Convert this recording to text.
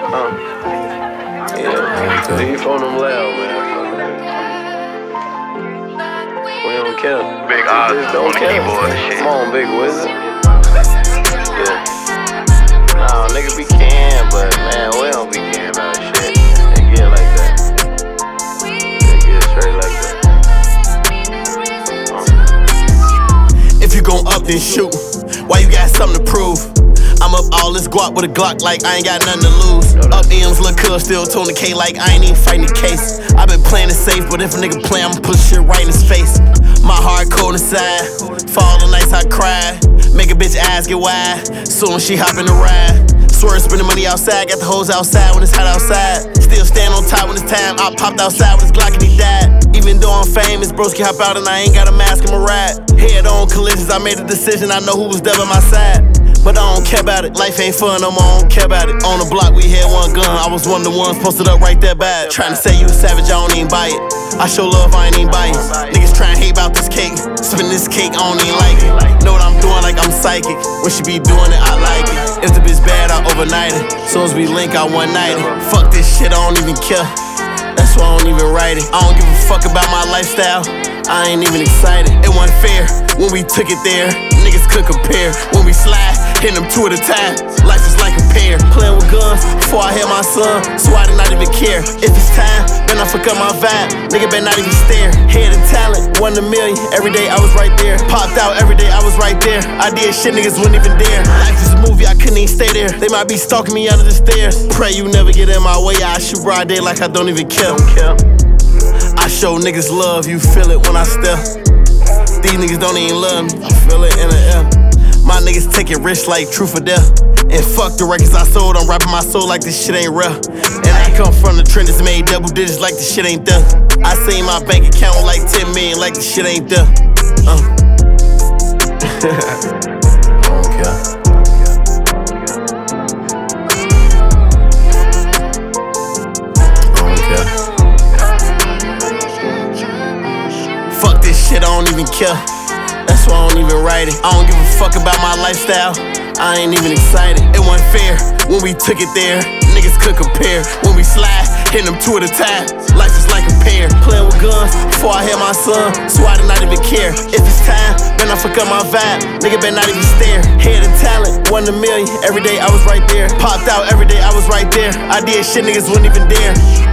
Yeah. Leave on them loud, man. We don't care. Big odds don't on the care. keyboard and shit. Come on, big wizard. Yeah. Nah, nigga be can, but man, we don't be can about shit. They get like that. They get straight like that. If you gon' up, then shoot. Why you got something to prove? I'm up all this guap with a Glock like I ain't got nothing to lose. Up M's, look cuz, still tone the K like I ain't even fighting the case. I been playing it safe, but if a nigga play, I'ma put shit right in his face. My heart cold inside, for all the nights I cried. Make a bitch ass get wide, soon as she hop in the ride. Swear spending money outside, got the hoes outside when it's hot outside. Still stand on top when it's time, I popped outside with his Glock and he died. Even though I'm famous, broski hop out and I ain't got a mask in my ride. Head on collisions, I made a decision, I know who was there by my side. But I don't care about it, life ain't fun no more, I don't care about it. On the block we had one gun, I was one of the ones posted up right there bad. Tryna say you a savage, I don't even buy it. I show love, I ain't even biased. Niggas tryna hate about this cake, spin this cake, I don't even like it. Know what I'm doing like I'm psychic, when she be doing it, I like it. If the bitch bad, I overnight it. Soon as we link, I one night it. Fuck this shit, I don't even care. That's why I don't even write it. I don't give a fuck about my lifestyle, I ain't even excited. It wasn't fair when we took it there. Niggas could compare. When we slide, hit them two at a time. Life is like a pair. Playing with guns before I had my son, so I did not even care. If it's time, then I fuck up my vibe. Nigga better not even stare. Head of talent, 1 in a million. Every day I was right there. Popped out every day, I was right there. I did shit niggas wouldn't even dare. Life is a movie, I couldn't even stay there. They might be stalking me under the stairs. Pray you never get in my way. I shoot broad day like I don't even care. I show niggas love, you feel it when I step. These niggas don't even love me, I feel it in the air. My niggas take it rich like truth or death. And fuck the records I sold, I'm rapping my soul like this shit ain't real. And I come from the trenches, made double digits like this shit ain't there. I seen my bank account like 10 million like this shit ain't there. I don't care. Fuck this shit, I don't even care. That's why I don't even write it. I don't give a fuck about my lifestyle, I ain't even excited. It wasn't fair when we took it there. Niggas could compare. When we slide, hit them two at a time. Life is like a pair. Playing with guns before I had my son, so I did not even care. If it's time, then I fuck up my vibe. Nigga better not even stare. Head of talent, 1 in a million. Every day I was right there. Popped out every day, I was right there. I did shit niggas wouldn't even dare.